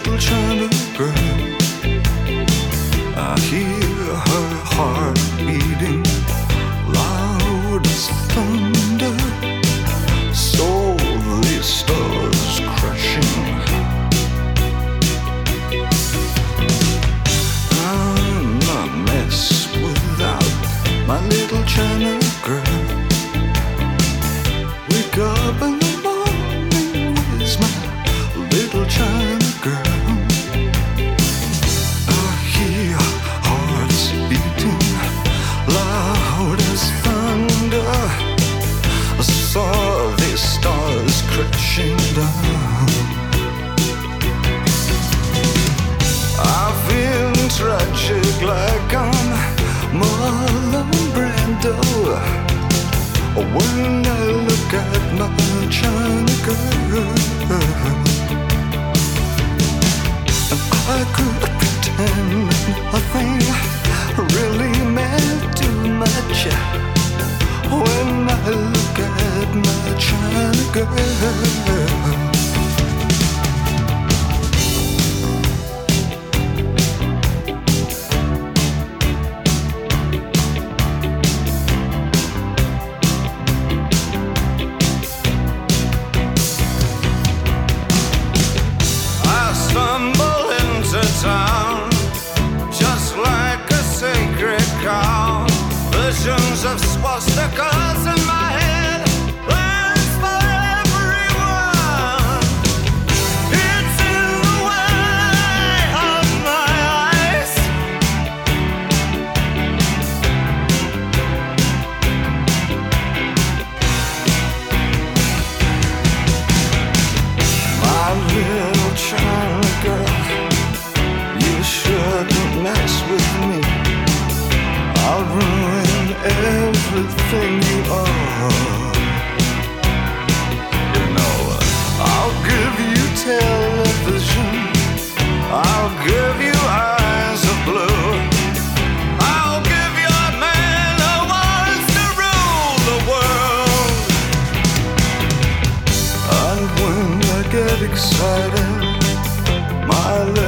little China girl. I hear her heart beating loud as thunder. So the stars crashing. I'm a mess without my little China girl. Wake up in the morning with my little China girl. I hear hearts beating loud as thunder. I saw the stars crashing down. I feel tragic like I'm Marlon Brando when I look at my China girl. And I could pretend nothing really meant too much when I look at my China girl. Stumble into town just like a sacred cow. Visions of swastikas in my head, plans for everyone. It's in the way of my eyes. My little China girl, you shouldn't mess with me. I'll ruin everything you are. You know, I'll give you television, I'll give you eyes of blue, I'll give you a man who wants to rule the world. And when I get excited, my